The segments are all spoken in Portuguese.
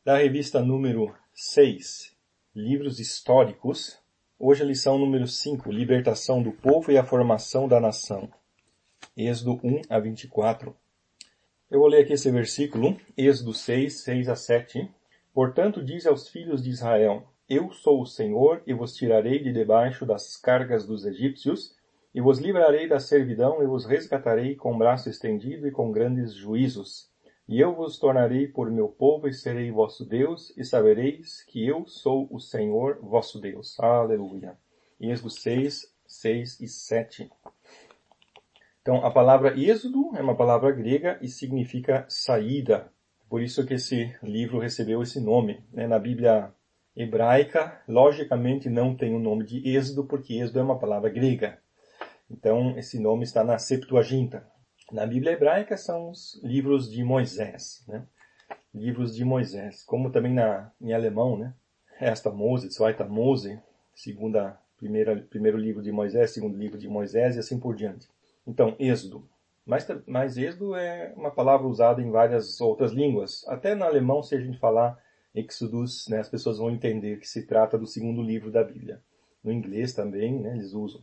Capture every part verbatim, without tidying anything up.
da revista número seis, Livros Históricos. Hoje a lição número cinco, Libertação do Povo e a Formação da Nação. Êxodo um a vinte e quatro. Eu vou ler aqui esse versículo, Êxodo seis, seis a sete. Portanto, diz aos filhos de Israel, eu sou o Senhor e vos tirarei de debaixo das cargas dos egípcios, e vos livrarei da servidão e vos resgatarei com braço estendido e com grandes juízos. E eu vos tornarei por meu povo e serei vosso Deus, e sabereis que eu sou o Senhor vosso Deus. Aleluia. Êxodo seis, seis e sete. Então, a palavra êxodo é uma palavra grega e significa saída. Por isso que esse livro recebeu esse nome. Na Bíblia hebraica, logicamente não tem o nome de êxodo, porque êxodo é uma palavra grega. Então, esse nome está na Septuaginta. Na Bíblia hebraica são os livros de Moisés, né? Livros de Moisés. Como também na, em alemão, né? Erster Mose, Zweiter Mose, segunda, primeira, primeiro livro de Moisés, segundo livro de Moisés e assim por diante. Então, êxodo. Mas, mas êxodo é uma palavra usada em várias outras línguas. Até no alemão, se a gente falar Exodus, né, as pessoas vão entender que se trata do segundo livro da Bíblia. No inglês também, né, eles usam.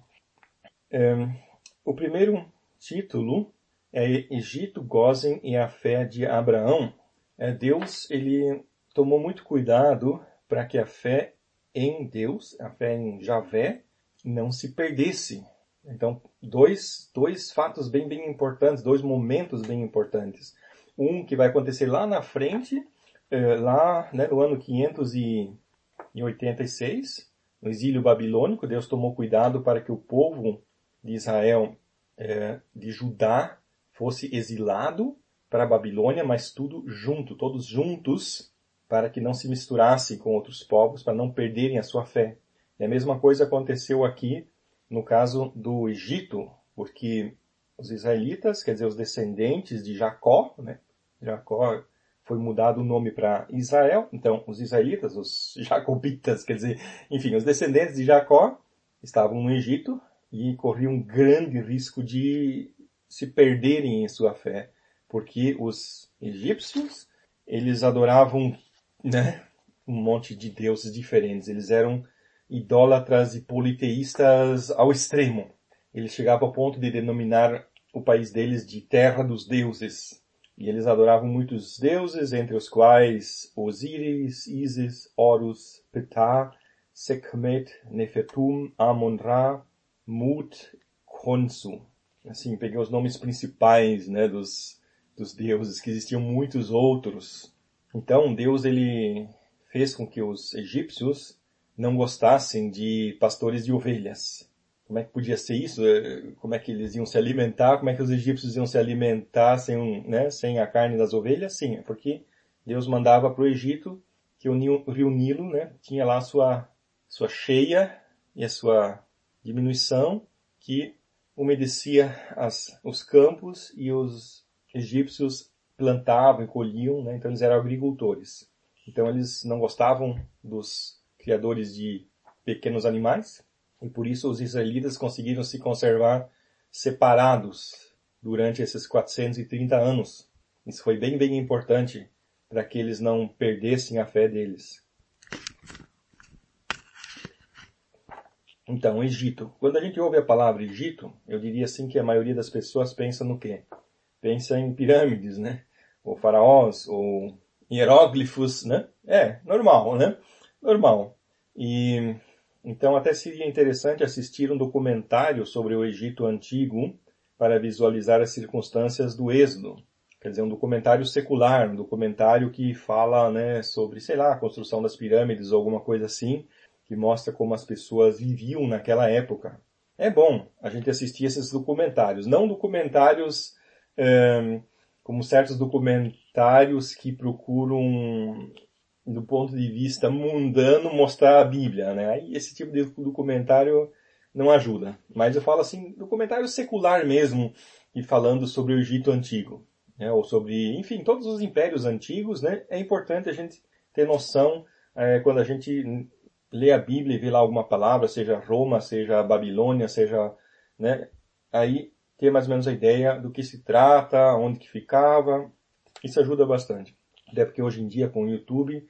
É, o primeiro título é Egito, Gósen e a fé de Abraão. É, Deus, ele tomou muito cuidado para que a fé em Deus, a fé em Javé, não se perdesse. Então, dois, dois fatos bem, bem importantes, dois momentos bem importantes. Um que vai acontecer lá na frente, é, lá, né, no ano quinhentos e oitenta e seis, no exílio babilônico. Deus tomou cuidado para que o povo de Israel, é, de Judá, fosse exilado para a Babilônia, mas tudo junto, todos juntos, para que não se misturassem com outros povos, para não perderem a sua fé. E a mesma coisa aconteceu aqui no caso do Egito, porque os israelitas, quer dizer, os descendentes de Jacó, né? Jacó foi mudado o nome para Israel, então os israelitas, os jacobitas, quer dizer, enfim, os descendentes de Jacó estavam no Egito e corriam um grande risco de se perderem em sua fé, porque os egípcios, eles adoravam, né, um monte de deuses diferentes. Eles eram idólatras e politeístas ao extremo. Eles chegavam ao ponto de denominar o país deles de terra dos deuses. E eles adoravam muitos deuses, entre os quais Osíris, Ísis, Horus, Ptah, Sekhmet, Nefertum, Amon-Ra, Mut, Khonsu. Assim, peguei os nomes principais, né, dos, dos deuses, que existiam muitos outros. Então, Deus, ele fez com que os egípcios não gostassem de pastores de ovelhas. Como é que podia ser isso? Como é que eles iam se alimentar? Como é que os egípcios iam se alimentar sem, né, sem a carne das ovelhas? Sim, é porque Deus mandava para o Egito que o rio Nilo, né, tinha lá a sua, sua cheia e a sua diminuição, que umedecia as, os campos, e os egípcios plantavam e colhiam, né? Então eles eram agricultores. Então eles não gostavam dos criadores de pequenos animais, e por isso os israelitas conseguiram se conservar separados durante esses quatrocentos e trinta anos. Isso foi bem, bem importante para que eles não perdessem a fé deles. Então, Egito. Quando a gente ouve a palavra Egito, eu diria assim que a maioria das pessoas pensa no quê? Pensa em pirâmides, né? Ou faraós, ou hieróglifos, né? É, normal, né? Normal. E então até seria interessante assistir um documentário sobre o Egito Antigo para visualizar as circunstâncias do Êxodo. Quer dizer, um documentário secular, um documentário que fala, né, sobre, sei lá, a construção das pirâmides ou alguma coisa assim, que mostra como as pessoas viviam naquela época. É bom a gente assistir esses documentários, não documentários é, como certos documentários que procuram, do ponto de vista mundano, mostrar a Bíblia, né? Aí esse tipo de documentário não ajuda. Mas eu falo assim, documentário secular mesmo, e falando sobre o Egito Antigo, né? Ou sobre, enfim, todos os impérios antigos, né? É importante a gente ter noção, é, quando a gente lê a Bíblia e vê lá alguma palavra, seja Roma, seja Babilônia, seja, né, aí ter mais ou menos a ideia do que se trata, onde que ficava. Isso ajuda bastante. até porque hoje em dia com o YouTube,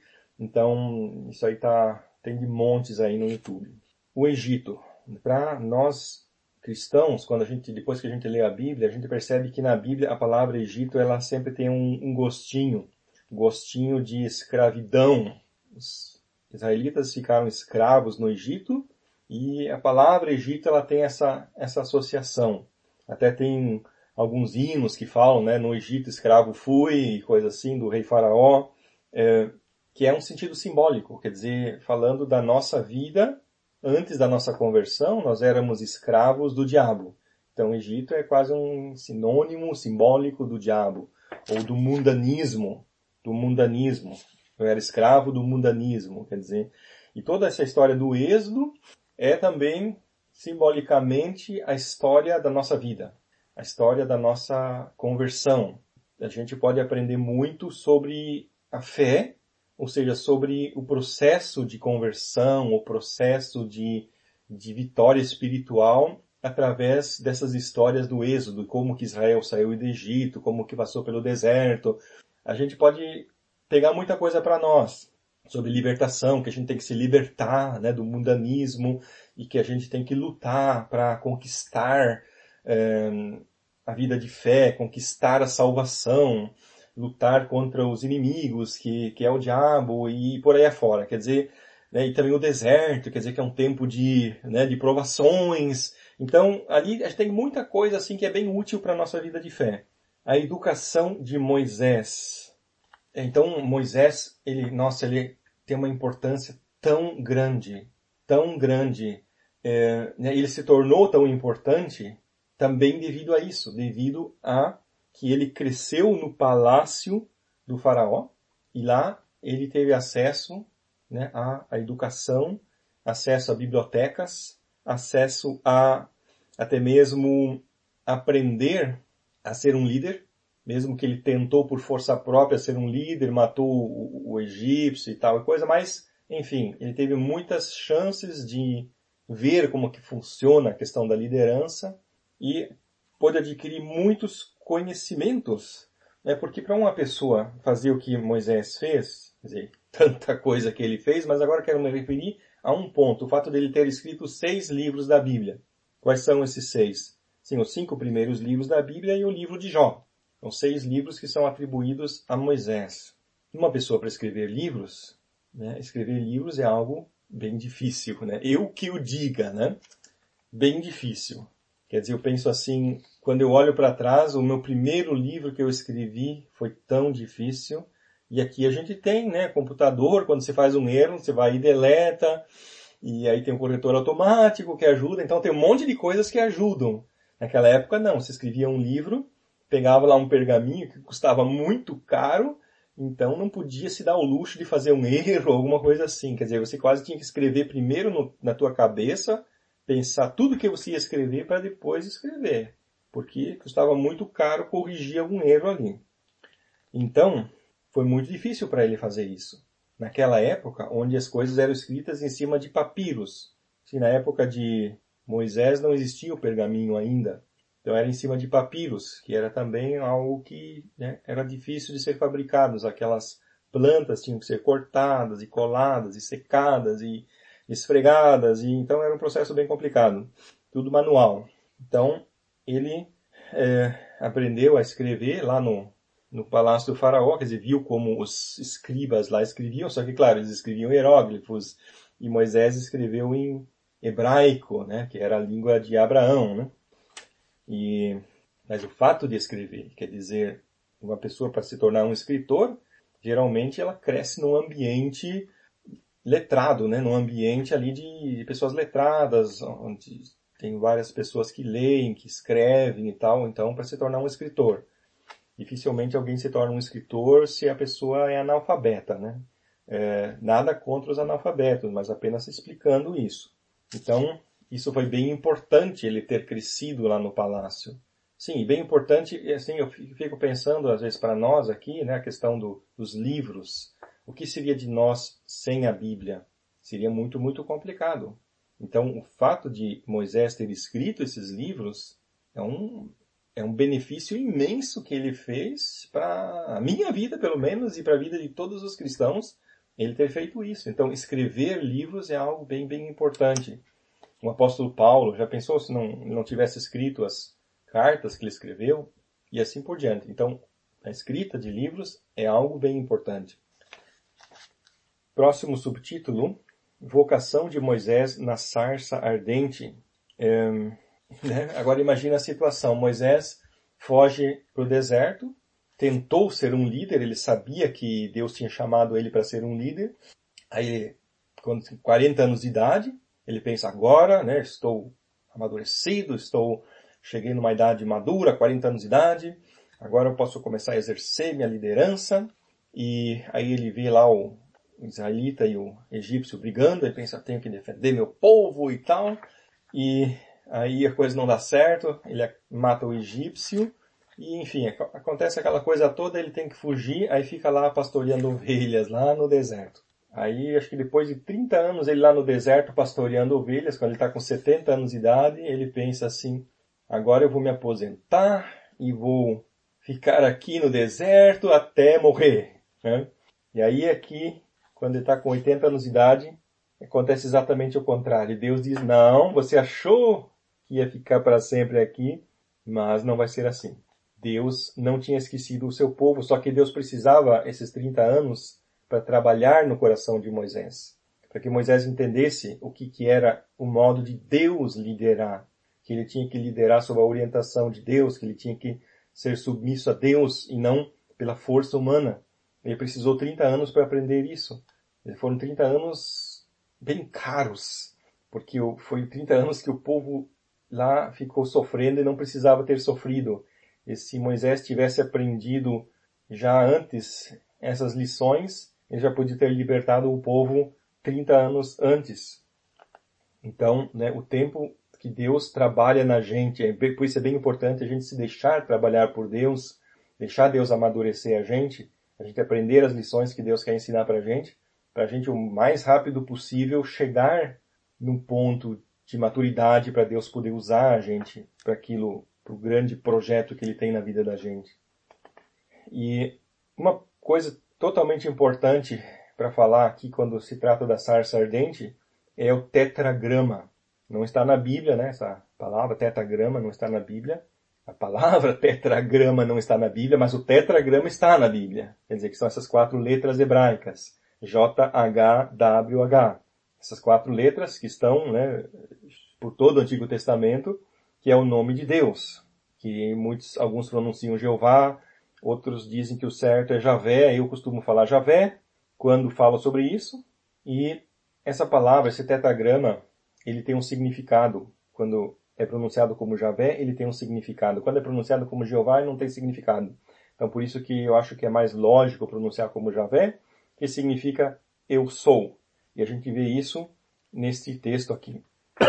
então isso aí tá, tem de montes aí no YouTube. O Egito. Para nós cristãos, quando a gente, depois que a gente lê a Bíblia, a gente percebe que na Bíblia a palavra Egito ela sempre tem um, um gostinho, gostinho de escravidão. Os israelitas ficaram escravos no Egito e a palavra Egito ela tem essa, essa associação. Até tem alguns hinos que falam, né, no Egito escravo fui, coisa assim, do rei Faraó, é, que é um sentido simbólico, quer dizer, falando da nossa vida. Antes da nossa conversão, nós éramos escravos do diabo. Então, o Egito é quase um sinônimo simbólico do diabo, ou do mundanismo, do mundanismo. Eu era escravo do mundanismo, quer dizer. E toda essa história do êxodo é também, simbolicamente, a história da nossa vida, a história da nossa conversão. A gente pode aprender muito sobre a fé, ou seja, sobre o processo de conversão, o processo de, de vitória espiritual através dessas histórias do Êxodo, como que Israel saiu do Egito, como que passou pelo deserto. A gente pode pegar muita coisa para nós sobre libertação, que a gente tem que se libertar, né, do mundanismo e que a gente tem que lutar para conquistar é, a vida de fé, conquistar a salvação, lutar contra os inimigos, que, que é o diabo, e por aí afora. Quer dizer, né, e também o deserto, quer dizer que é um tempo de, né, de provações. Então, ali a gente tem muita coisa assim que é bem útil para a nossa vida de fé. A educação de Moisés. Então, Moisés, ele, nossa, ele tem uma importância tão grande, tão grande. É, né, ele se tornou tão importante também devido a isso, devido a que ele cresceu no palácio do faraó e lá ele teve acesso, né, à, à educação, acesso a bibliotecas, acesso a até mesmo aprender a ser um líder, mesmo que ele tentou por força própria ser um líder, matou o, o egípcio e tal e coisa, mas enfim, ele teve muitas chances de ver como que funciona a questão da liderança e pôde adquirir muitos conhecimentos, né? Porque para uma pessoa fazer o que Moisés fez, quer dizer, tanta coisa que ele fez, mas agora quero me referir a um ponto, o fato dele ter escrito seis livros da Bíblia. Quais são esses seis? Sim, os cinco primeiros livros da Bíblia e o livro de Jó. São seis livros que são atribuídos a Moisés. Uma pessoa para escrever livros, né? Escrever livros é algo bem difícil, né? Eu que o diga, né? Bem difícil. Quer dizer, eu penso assim, quando eu olho para trás, o meu primeiro livro que eu escrevi foi tão difícil. E aqui a gente tem, né, computador, quando você faz um erro, você vai e deleta, e aí tem um corretor automático que ajuda, então tem um monte de coisas que ajudam. Naquela época não, você escrevia um livro, pegava lá um pergaminho que custava muito caro, então não podia se dar o luxo de fazer um erro ou alguma coisa assim. Quer dizer, você quase tinha que escrever primeiro no, na tua cabeça, pensar tudo que você ia escrever para depois escrever, porque custava muito caro corrigir algum erro ali. Então, foi muito difícil para ele fazer isso. Naquela época, onde as coisas eram escritas em cima de papiros. Se na época de Moisés não existia o pergaminho ainda, então era em cima de papiros, que era também algo que, né, era difícil de ser fabricado. Aquelas plantas tinham que ser cortadas e coladas e secadas e esfregadas, e então era um processo bem complicado. Tudo manual. Então, ele é, aprendeu a escrever lá no, no palácio do faraó, quer dizer, viu como os escribas lá escreviam, só que, claro, eles escreviam hieróglifos, e Moisés escreveu em hebraico, né, que era a língua de Abraão, né? E, mas o fato de escrever, quer dizer, uma pessoa para se tornar um escritor, geralmente ela cresce num ambiente letrado, né, num ambiente ali de pessoas letradas, onde tem várias pessoas que leem, que escrevem e tal, então para se tornar um escritor. Dificilmente alguém se torna um escritor se a pessoa é analfabeta, né? É, nada contra os analfabetos, mas apenas explicando isso. Então, isso foi bem importante ele ter crescido lá no palácio. Sim, bem importante, assim, eu fico pensando às vezes para nós aqui, né, a questão do, dos livros. O que seria de nós sem a Bíblia? Seria muito, muito complicado. Então, o fato de Moisés ter escrito esses livros é um, é um benefício imenso que ele fez para a minha vida, pelo menos, e para a vida de todos os cristãos, ele ter feito isso. Então, escrever livros é algo bem, bem importante. O apóstolo Paulo, já pensou se não, não tivesse escrito as cartas que ele escreveu? E assim por diante. Então, a escrita de livros é algo bem importante. Próximo subtítulo, Vocação de Moisés na sarça ardente. É, né? Agora imagina a situação. Moisés foge para o deserto, tentou ser um líder, ele sabia que Deus tinha chamado ele para ser um líder. Aí, com quarenta anos de idade, ele pensa, agora, né, estou amadurecido, estou, cheguei numa idade madura, quarenta anos de idade, agora eu posso começar a exercer minha liderança. E aí ele vê lá o israelita e o egípcio brigando, ele pensa, tenho que defender meu povo e tal. E aí a coisa não dá certo, ele mata o egípcio, e enfim, acontece aquela coisa toda, ele tem que fugir, aí fica lá pastoreando ovelhas lá no deserto. Aí, acho que depois de trinta anos, ele lá no deserto pastoreando ovelhas, quando ele está com setenta anos de idade, ele pensa assim, agora eu vou me aposentar e vou ficar aqui no deserto até morrer. Né? E aí aqui, quando ele está com oitenta anos de idade, acontece exatamente o contrário. Deus diz, não, você achou que ia ficar para sempre aqui, mas não vai ser assim. Deus não tinha esquecido o seu povo, só que Deus precisava esses trinta anos para trabalhar no coração de Moisés, para que Moisés entendesse o que, que era o modo de Deus liderar, que ele tinha que liderar sob a orientação de Deus, que ele tinha que ser submisso a Deus e não pela força humana. Ele precisou trinta anos para aprender isso. Foram trinta anos bem caros, porque foi trinta anos que o povo lá ficou sofrendo e não precisava ter sofrido. E se Moisés tivesse aprendido já antes essas lições, ele já podia ter libertado o povo trinta anos antes. Então, né, o tempo que Deus trabalha na gente, é, por isso é bem importante a gente se deixar trabalhar por Deus, deixar Deus amadurecer a gente, a gente aprender as lições que Deus quer ensinar para a gente, para a gente o mais rápido possível chegar num ponto de maturidade para Deus poder usar a gente para aquilo, para o grande projeto que Ele tem na vida da gente. E uma coisa totalmente importante para falar aqui quando se trata da sarça ardente é o tetragrama. Não está na Bíblia, né? Essa palavra tetragrama não está na Bíblia. A palavra tetragrama não está na Bíblia, mas o tetragrama está na Bíblia. Quer dizer que são essas quatro letras hebraicas. J H W H. Essas quatro letras que estão, né, por todo o Antigo Testamento, que é o nome de Deus. Que muitos, alguns pronunciam Jeová, outros dizem que o certo é Javé, eu costumo falar Javé quando falo sobre isso. E essa palavra, esse tetragrama, ele tem um significado. Quando é pronunciado como Javé, ele tem um significado. Quando é pronunciado como Jeová, ele não tem significado. Então por isso que eu acho que é mais lógico pronunciar como Javé, que significa eu sou. E a gente vê isso neste texto aqui.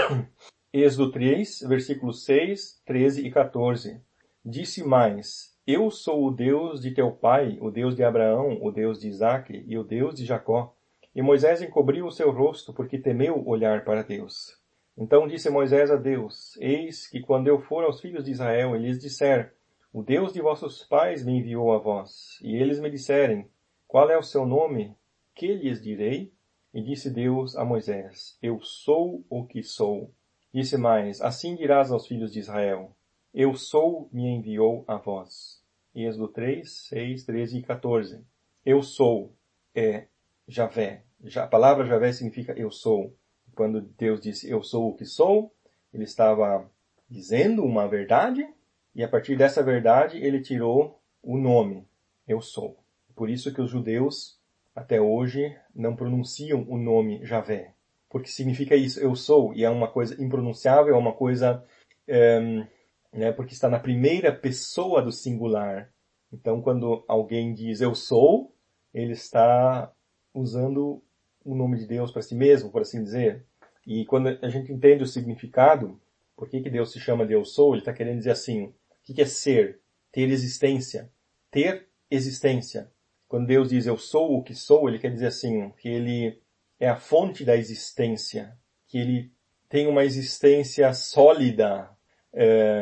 Êxodo três, versículos seis, treze e quatorze. Disse mais, eu sou o Deus de teu pai, o Deus de Abraão, o Deus de Isaque e o Deus de Jacó. E Moisés encobriu o seu rosto, porque temeu olhar para Deus. Então disse Moisés a Deus, eis que quando eu for aos filhos de Israel e lhes disser, o Deus de vossos pais me enviou a vós, e eles me disserem, qual é o seu nome? Que lhes direi? E disse Deus a Moisés, eu sou o que sou. Disse mais, assim dirás aos filhos de Israel, eu sou me enviou a vós. Êxodo três, seis, treze e quatorze. Eu sou é Javé. A palavra Javé significa eu sou. Quando Deus disse eu sou o que sou, ele estava dizendo uma verdade, e a partir dessa verdade ele tirou o nome, eu sou. Por isso que os judeus até hoje não pronunciam o nome Javé, porque significa isso, eu sou, e é uma coisa impronunciável, é uma coisa, é, né, porque está na primeira pessoa do singular. Então quando alguém diz eu sou, ele está usando o nome de Deus para si mesmo, por assim dizer. E quando a gente entende o significado, por que que Deus se chama de eu sou, ele está querendo dizer assim, o que que é ser? Ter existência. Ter existência. Quando Deus diz eu sou o que sou, ele quer dizer assim, que ele é a fonte da existência, que ele tem uma existência sólida, é,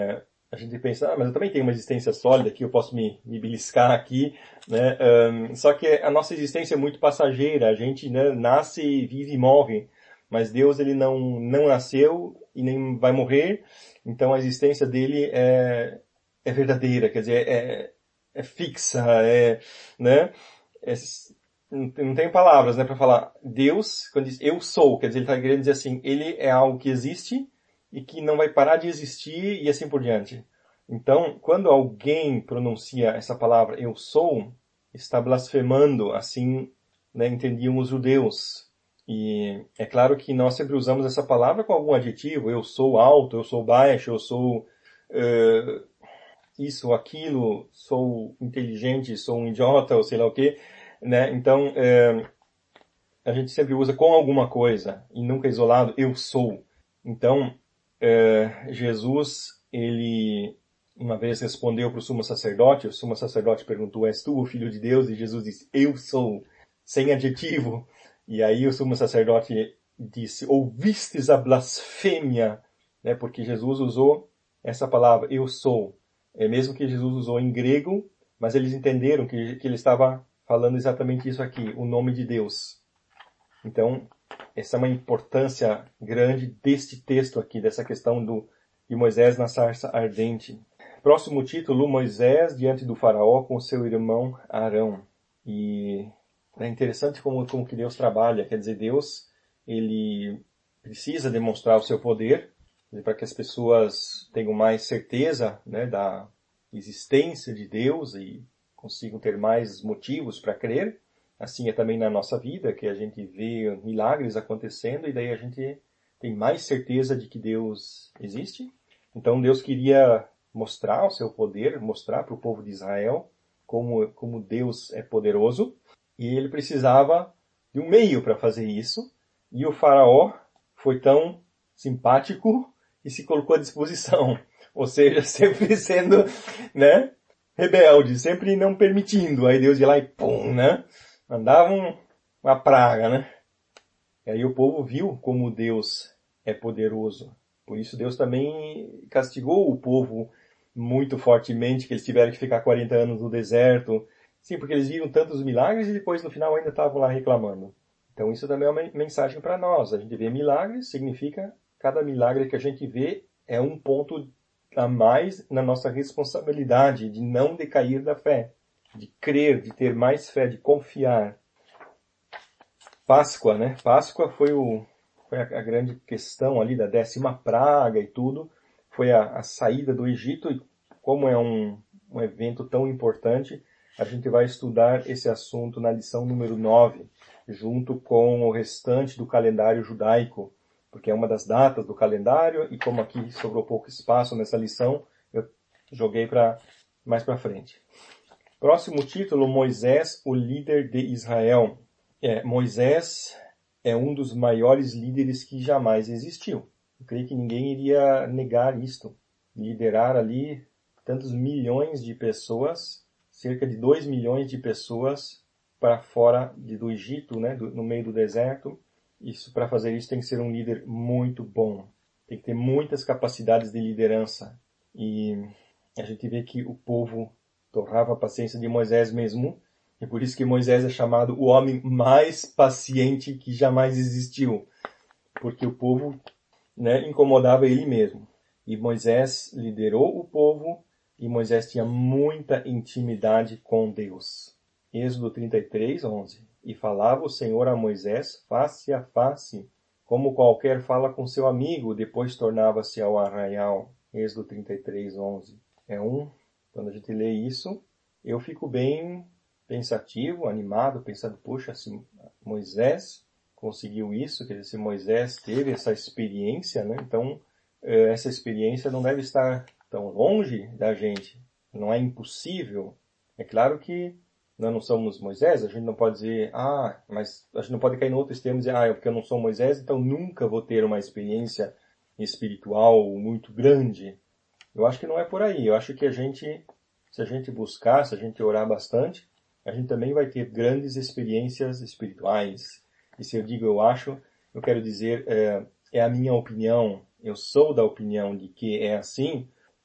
a gente pensa, ah, mas eu também tenho uma existência sólida aqui, eu posso me, me beliscar aqui, né? Um, só que a nossa existência é muito passageira, a gente, né, nasce, vive e morre, mas Deus, ele não, não nasceu e nem vai morrer, então a existência dele é, é verdadeira, quer dizer, é, é fixa, é, né? É, não não tenho palavras, né, para falar. Deus, quando diz eu sou, quer dizer, ele está querendo dizer assim, ele é algo que existe e que não vai parar de existir e assim por diante. Então, quando alguém pronuncia essa palavra eu sou, está blasfemando, assim, né, entendiam os judeus. E é claro que nós sempre usamos essa palavra com algum adjetivo, eu sou alto, eu sou baixo, eu sou uh, isso, aquilo, sou inteligente, sou um idiota, ou sei lá o quê, né? Então, é, a gente sempre usa com alguma coisa e nunca isolado, eu sou. Então, é, Jesus, ele uma vez respondeu para o sumo sacerdote, o sumo sacerdote perguntou, és tu o filho de Deus? E Jesus disse, eu sou, sem adjetivo. E aí o sumo sacerdote disse, ouvistes a blasfêmia, né? Porque Jesus usou essa palavra, eu sou. É mesmo que Jesus usou em grego, mas eles entenderam que, que ele estava falando exatamente isso aqui, o nome de Deus. Então, essa é uma importância grande deste texto aqui, dessa questão do, de Moisés na sarça ardente. Próximo título, Moisés diante do faraó com seu irmão Arão. E é interessante como, como que Deus trabalha, quer dizer, Deus, ele precisa demonstrar o seu poder, para que as pessoas tenham mais certeza, né, da existência de Deus e consigam ter mais motivos para crer. Assim é também na nossa vida, que a gente vê milagres acontecendo e daí a gente tem mais certeza de que Deus existe. Então Deus queria mostrar o seu poder, mostrar para o povo de Israel como, como Deus é poderoso, e ele precisava de um meio para fazer isso, e o faraó foi tão simpático e se colocou à disposição, ou seja, sempre sendo, né, rebelde, sempre não permitindo, aí Deus ia lá e pum, né, mandava um, uma praga, né, e aí o povo viu como Deus é poderoso, por isso Deus também castigou o povo muito fortemente, que eles tiveram que ficar quarenta anos no deserto, sim, porque eles viram tantos milagres e depois no final ainda estavam lá reclamando. Então isso também é uma mensagem para nós, a gente vê milagres, significa cada milagre que a gente vê é um ponto a mais na nossa responsabilidade de não decair da fé, de crer, de ter mais fé, de confiar. Páscoa, né? Páscoa foi, o, foi a, a grande questão ali da décima praga e tudo. Foi a, a saída do Egito e como é um, um evento tão importante, a gente vai estudar esse assunto na lição número nove, junto com o restante do calendário judaico, porque é uma das datas do calendário e como aqui sobrou pouco espaço nessa lição, eu joguei para mais para frente. Próximo título, Moisés, o líder de Israel. É, Moisés é um dos maiores líderes que jamais existiu. Eu creio que ninguém iria negar isto. Liderar ali tantos milhões de pessoas, cerca de dois milhões de pessoas para fora de, do Egito, né, do, no meio do deserto. Isso, para fazer isso tem que ser um líder muito bom. Tem que ter muitas capacidades de liderança. E a gente vê que o povo torrava a paciência de Moisés mesmo. E por isso que Moisés é chamado o homem mais paciente que jamais existiu. Porque o povo, né, incomodava ele mesmo. E Moisés liderou o povo e Moisés tinha muita intimidade com Deus. Êxodo trinta e três, onze. E falava o Senhor a Moisés face a face, como qualquer fala com seu amigo, depois tornava-se ao arraial. Êxodo trinta e três, onze. É um, quando a gente lê isso, eu fico bem pensativo, animado, pensando, puxa, se Moisés conseguiu isso, quer dizer, se Moisés teve essa experiência, né? Então, essa experiência não deve estar tão longe da gente. Não é impossível. É claro que nós não somos Moisés, a gente não pode dizer, ah, mas a gente não pode cair no outro extremo e dizer, ah, é porque eu não sou Moisés, então nunca vou ter uma experiência espiritual muito grande. Eu acho que não é por aí. Eu acho que a gente, se a gente buscar, se a gente orar bastante, a gente também vai ter grandes experiências espirituais. E se eu digo eu acho, eu quero dizer, é, é a minha opinião, eu sou da opinião de que é assim,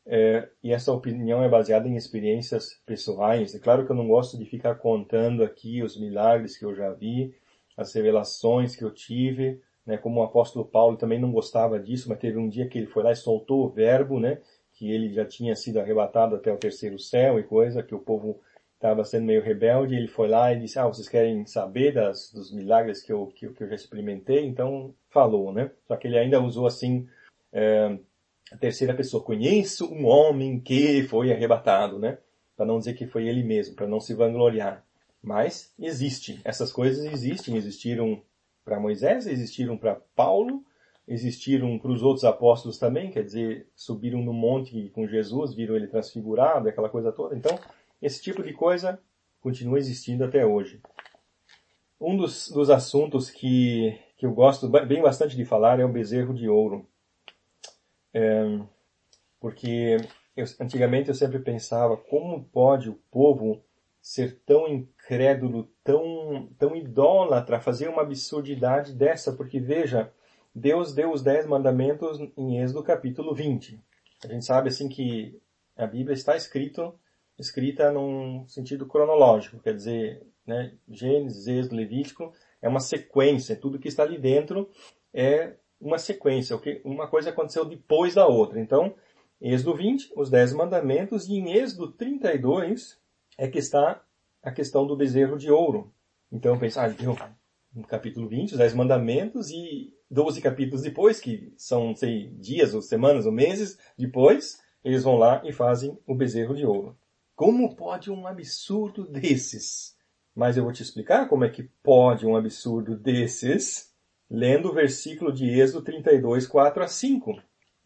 É, e essa opinião é baseada em experiências pessoais. É claro que eu não gosto de ficar contando aqui os milagres que eu já vi, as revelações que eu tive, né? Como o apóstolo Paulo também não gostava disso, mas teve um dia que ele foi lá e soltou o verbo, né? Que ele já tinha sido arrebatado até o terceiro céu e coisa, que o povo estava sendo meio rebelde. Ele foi lá e disse, ah, vocês querem saber das, dos milagres que eu, que, que eu já experimentei? Então falou, né? Só que ele ainda usou assim, é, a terceira pessoa, conheço um homem que foi arrebatado, né? Para não dizer que foi ele mesmo, para não se vangloriar. Mas existe, essas coisas existem, existiram para Moisés, existiram para Paulo, existiram para os outros apóstolos também, quer dizer, subiram no monte com Jesus, viram ele transfigurado, aquela coisa toda. Então, esse tipo de coisa continua existindo até hoje. Um dos, dos assuntos que, que eu gosto bem bastante de falar é o bezerro de ouro. É, porque eu, antigamente eu sempre pensava, como pode o povo ser tão incrédulo, tão, tão idólatra, fazer uma absurdidade dessa? Porque veja, Deus deu os dez mandamentos em Êxodo capítulo vinte. A gente sabe assim que a Bíblia está escrito, escrita num sentido cronológico, quer dizer, né, Gênesis, Êxodo, Levítico, é uma sequência, tudo que está ali dentro é uma sequência, uma coisa aconteceu depois da outra. Então, Êxodo vinte, os dez mandamentos, e em Êxodo trinta e dois é que está a questão do bezerro de ouro. Então, eu penso, ah, deu no capítulo vinte, os dez mandamentos, e doze capítulos depois, que são, sei, dias, ou semanas, ou meses depois, eles vão lá e fazem o bezerro de ouro. Como pode um absurdo desses? Mas eu vou te explicar como é que pode um absurdo desses, lendo o versículo de Êxodo trinta e dois, quatro a cinco.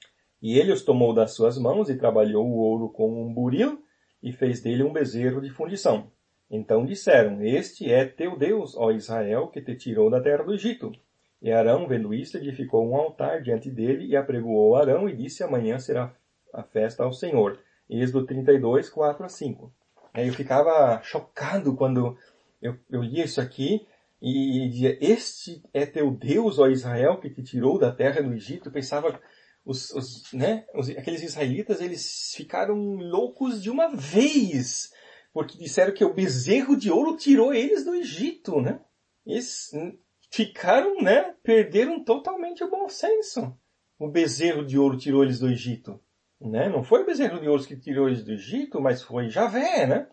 E ele os tomou das suas mãos e trabalhou o ouro com um buril e fez dele um bezerro de fundição. Então disseram, este é teu Deus, ó Israel, que te tirou da terra do Egito. E Arão, vendo isto, edificou um altar diante dele e apregoou Arão e disse, amanhã será a festa ao Senhor. Êxodo trinta e dois, quatro a cinco. Eu ficava chocado quando eu, eu lia isso aqui e dizia, este é teu Deus, ó Israel, que te tirou da terra do Egito. Eu pensava, os, os, né, os, aqueles israelitas, eles ficaram loucos de uma vez, porque disseram que o bezerro de ouro tirou eles do Egito, né? Eles ficaram, né, perderam totalmente o bom senso. O bezerro de ouro tirou eles do Egito, né? Não foi o bezerro de ouro que tirou eles do Egito, mas foi Javé, né?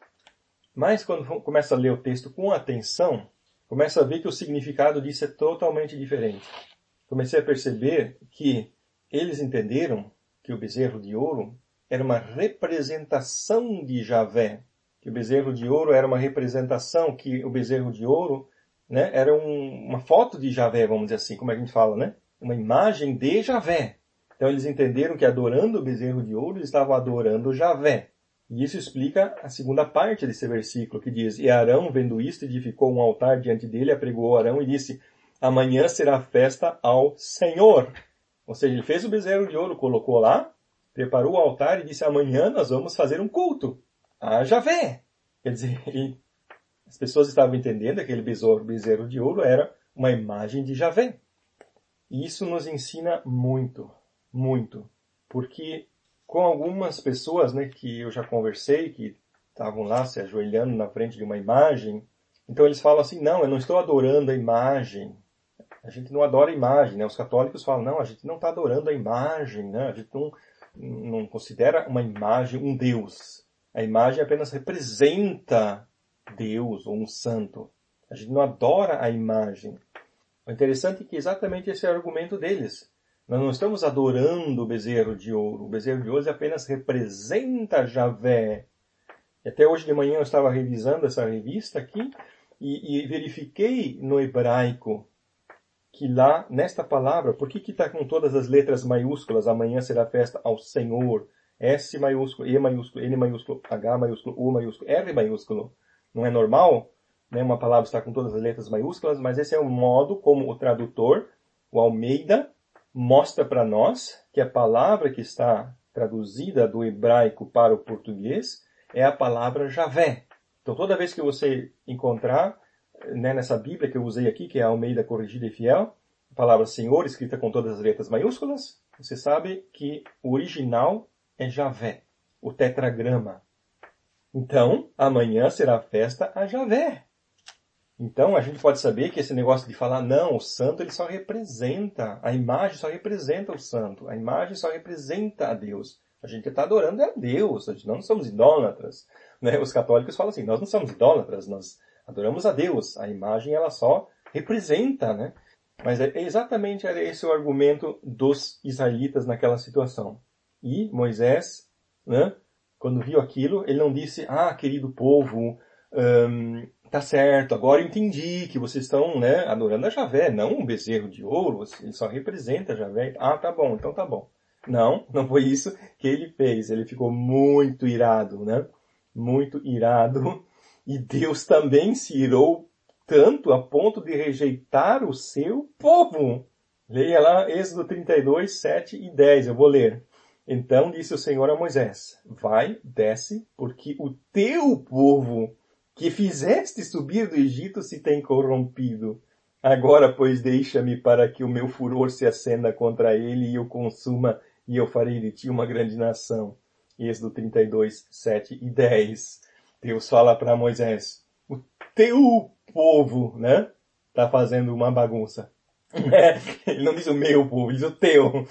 Mas quando começa a ler o texto com atenção, começa a ver que o significado disso é totalmente diferente. Comecei a perceber que eles entenderam que o bezerro de ouro era uma representação de Javé. Que o bezerro de ouro era uma representação, que o bezerro de ouro, né, era um, uma foto de Javé, vamos dizer assim, como a gente fala, né? Uma imagem de Javé. Então eles entenderam que adorando o bezerro de ouro, eles estavam adorando Javé. E isso explica a segunda parte desse versículo, que diz, e Arão, vendo isto, edificou um altar diante dele, apregoou Arão e disse, amanhã será festa ao Senhor. Ou seja, ele fez o bezerro de ouro, colocou lá, preparou o altar e disse, amanhã nós vamos fazer um culto a Javé. Quer dizer, ele, as pessoas estavam entendendo que aquele bezerro de ouro era uma imagem de Javé. E isso nos ensina muito, muito. Porque com algumas pessoas, né, que eu já conversei, que estavam lá se ajoelhando na frente de uma imagem, então eles falam assim, não, eu não estou adorando a imagem. A gente não adora a imagem, né? Os católicos falam, não, a gente não está adorando a imagem, né? A gente não, não considera uma imagem um Deus. A imagem apenas representa Deus ou um santo. A gente não adora a imagem. O interessante é que exatamente esse é o argumento deles. Nós não estamos adorando o bezerro de ouro. O bezerro de ouro apenas representa Javé. E até hoje de manhã eu estava revisando essa revista aqui e, e verifiquei no hebraico que lá, nesta palavra, por que que está com todas as letras maiúsculas? Amanhã será festa ao Senhor. S maiúsculo, E maiúsculo, N maiúsculo, H maiúsculo, U maiúsculo, R maiúsculo. Não é normal, né, uma palavra estar com todas as letras maiúsculas, mas esse é o modo como o tradutor, o Almeida, mostra para nós que a palavra que está traduzida do hebraico para o português é a palavra Javé. Então toda vez que você encontrar, né, nessa Bíblia que eu usei aqui, que é a Almeida Corrigida e Fiel, a palavra Senhor escrita com todas as letras maiúsculas, você sabe que o original é Javé, o tetragrama. Então, amanhã será festa a Javé. Então, a gente pode saber que esse negócio de falar, não, o santo ele só representa, a imagem só representa o santo, a imagem só representa a Deus. A gente está adorando a Deus, a gente não somos idólatras. Né? Os católicos falam assim, nós não somos idólatras, nós adoramos a Deus. A imagem ela só representa, né? Mas é exatamente esse o argumento dos israelitas naquela situação. E Moisés, né, quando viu aquilo, ele não disse, ah, querido povo, hum, tá certo, agora eu entendi que vocês estão, né, adorando a Javé, não um bezerro de ouro, ele só representa a Javé. Ah, tá bom, então tá bom. Não, não foi isso que ele fez. Ele ficou muito irado, né? Muito irado. E Deus também se irou tanto a ponto de rejeitar o seu povo. Leia lá Êxodo trinta e dois, sete e dez, eu vou ler. Então disse o Senhor a Moisés, vai, desce, porque o teu povo que fizeste subir do Egito se tem corrompido. Agora, pois, deixa-me para que o meu furor se acenda contra ele e o consuma, e eu farei de ti uma grande nação. Êxodo trinta e dois, sete e dez. Deus fala para Moisés, o teu povo, né, tá fazendo uma bagunça. Ele não diz o meu povo, ele diz o teu.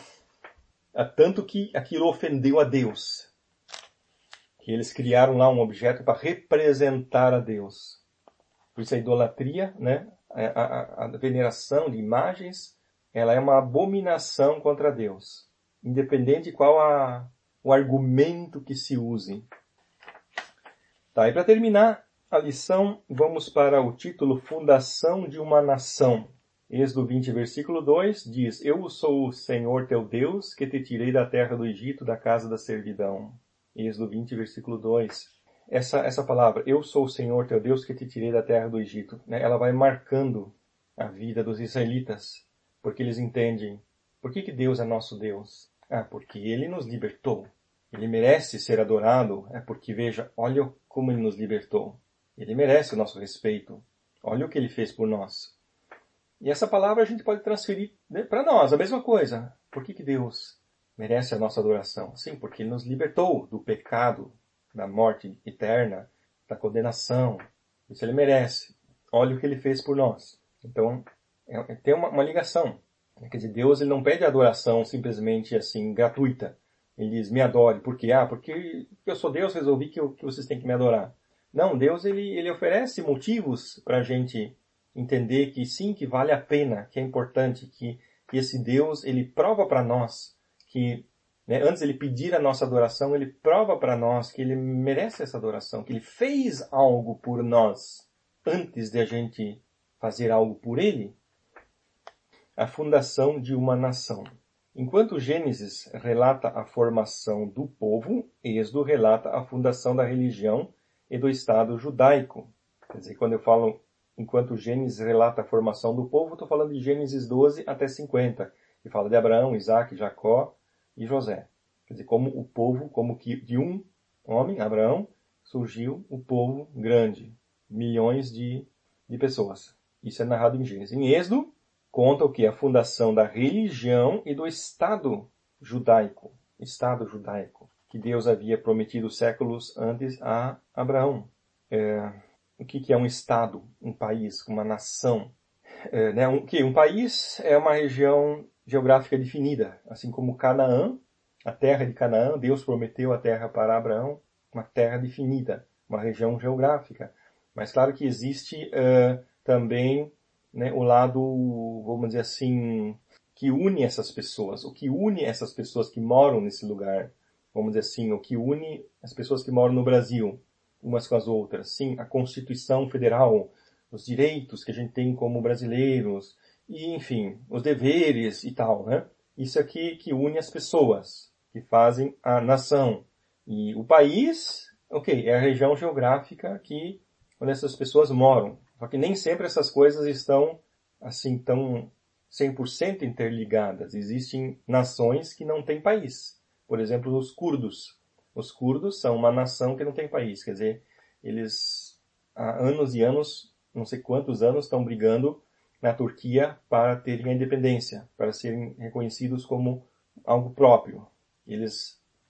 Tanto que aquilo ofendeu a Deus. Que eles criaram lá um objeto para representar a Deus. Por isso a idolatria, né, a, a, a veneração de imagens, ela é uma abominação contra Deus. Independente de qual a, o argumento que se use. Tá, e para terminar a lição, vamos para o título Fundação de uma Nação. Êxodo vinte, versículo dois, diz, eu sou o Senhor teu Deus, que te tirei da terra do Egito, da casa da servidão. Êxodo vinte, versículo dois. Essa, essa palavra, eu sou o Senhor teu Deus, que te tirei da terra do Egito, né, ela vai marcando a vida dos israelitas, porque eles entendem, por que que Deus é nosso Deus? Ah, porque Ele nos libertou. Ele merece ser adorado, é porque, veja, olha como Ele nos libertou. Ele merece o nosso respeito. Olha o que Ele fez por nós. E essa palavra a gente pode transferir, né, para nós, a mesma coisa. Por que que Deus merece a nossa adoração? Sim, porque Ele nos libertou do pecado, da morte eterna, da condenação. Isso Ele merece. Olha o que Ele fez por nós. Então, é, tem uma, uma ligação. Quer dizer, Deus ele não pede adoração simplesmente assim, gratuita. Ele diz, me adore. Por quê? Ah, porque eu sou Deus, resolvi que, eu, que vocês têm que me adorar. Não, Deus ele, ele oferece motivos para a gente entender que sim, que vale a pena, que é importante, que, que esse Deus, ele prova para nós que, né, antes ele pedir a nossa adoração, ele prova para nós que ele merece essa adoração, que ele fez algo por nós antes de a gente fazer algo por ele. A fundação de uma nação. Enquanto Gênesis relata a formação do povo, Êxodo relata a fundação da religião e do Estado judaico. Quer dizer, quando eu falo enquanto Gênesis relata a formação do povo, estou falando de Gênesis doze até cinquenta, que fala de Abraão, Isaac, Jacó e José. Quer dizer, como o povo, como que de um homem, Abraão, surgiu o povo grande, milhões de, de pessoas. Isso é narrado em Gênesis. Em Êxodo, conta o que? A fundação da religião e do Estado judaico. Estado judaico. Que Deus havia prometido séculos antes a Abraão. É, o que, que é um Estado? Um país, uma nação. É, né, um, que um país é uma região geográfica definida. Assim como Canaã, a terra de Canaã, Deus prometeu a terra para Abraão, uma terra definida, uma região geográfica. Mas claro que existe uh, também, né, o lado, vamos dizer assim, que une essas pessoas, o que une essas pessoas que moram nesse lugar, vamos dizer assim, o que une as pessoas que moram no Brasil, umas com as outras, sim, a Constituição Federal, os direitos que a gente tem como brasileiros, e enfim, os deveres e tal, né? Isso aqui que une as pessoas, que fazem a nação. E o país, ok, é a região geográfica que, onde essas pessoas moram. Só que nem sempre essas coisas estão, assim, tão cem por cento interligadas. Existem nações que não têm país. Por exemplo, os curdos. Os curdos são uma nação que não tem país. Quer dizer, eles há anos e anos, não sei quantos anos, estão brigando na Turquia para terem a independência, para serem reconhecidos como algo próprio. Eles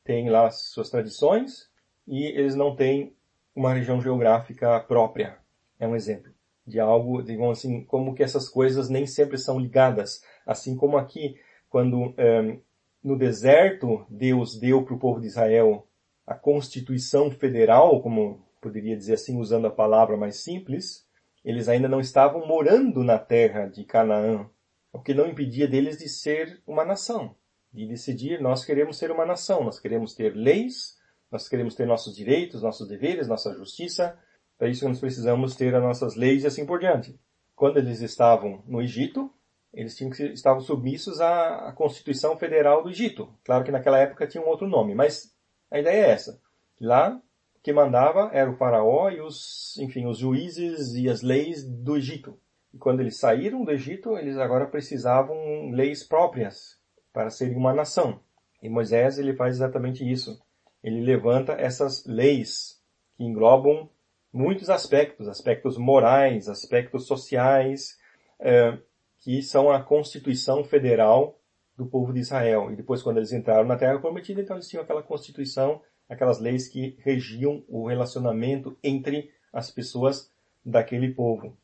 têm lá suas tradições e eles não têm uma região geográfica própria. É um exemplo de algo, digamos assim, como que essas coisas nem sempre são ligadas. Assim como aqui, quando um, no deserto Deus deu para o povo de Israel a Constituição Federal, como poderia dizer assim, usando a palavra mais simples, eles ainda não estavam morando na terra de Canaã, o que não impedia deles de ser uma nação, de decidir, nós queremos ser uma nação, nós queremos ter leis, nós queremos ter nossos direitos, nossos deveres, nossa justiça. Para isso nós precisamos ter as nossas leis e assim por diante. Quando eles estavam no Egito, eles tinham que, estavam submissos à, à Constituição Federal do Egito. Claro que naquela época tinha um outro nome, mas a ideia é essa. Lá, o que mandava era o faraó e os, enfim, os juízes e as leis do Egito. E quando eles saíram do Egito, eles agora precisavam leis próprias para serem uma nação. E Moisés, ele faz exatamente isso. Ele levanta essas leis que englobam muitos aspectos, aspectos morais, aspectos sociais, eh, que são a Constituição Federal do povo de Israel. E depois, quando eles entraram na Terra Prometida, então eles tinham aquela Constituição, aquelas leis que regiam o relacionamento entre as pessoas daquele povo.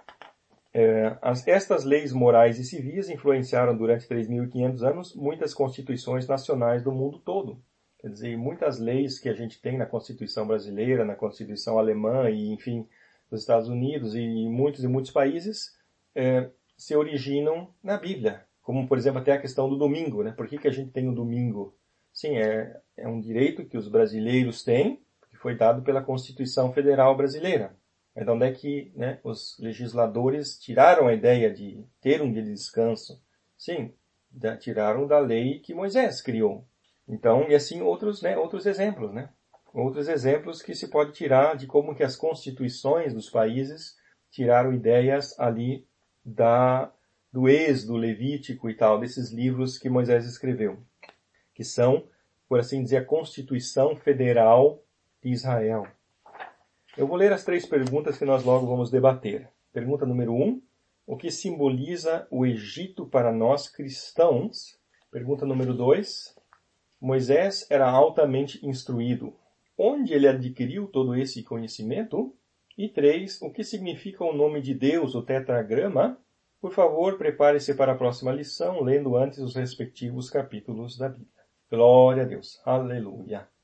Eh, as, estas leis morais e civis influenciaram durante três mil e quinhentos anos muitas constituições nacionais do mundo todo. Quer dizer, muitas leis que a gente tem na Constituição brasileira, na Constituição alemã e, enfim, nos Estados Unidos e em muitos e muitos países, é, se originam na Bíblia. Como, por exemplo, até a questão do domingo, né? Por que que a gente tem o domingo? Sim, é, é um direito que os brasileiros têm, que foi dado pela Constituição Federal Brasileira. Então, onde é que, né, os legisladores tiraram a ideia de ter um dia de descanso? Sim, da, tiraram da lei que Moisés criou. Então, e assim outros, né, outros exemplos, né? Outros exemplos que se pode tirar de como que as constituições dos países tiraram ideias ali da, do Êxodo, Levítico e tal, desses livros que Moisés escreveu, que são, por assim dizer, a Constituição Federal de Israel. Eu vou ler as três perguntas que nós logo vamos debater. Pergunta número um, o que simboliza o Egito para nós cristãos? Pergunta número dois, Moisés era altamente instruído. Onde ele adquiriu todo esse conhecimento? E três, o que significa o nome de Deus, o tetragrama? Por favor, prepare-se para a próxima lição, lendo antes os respectivos capítulos da Bíblia. Glória a Deus. Aleluia.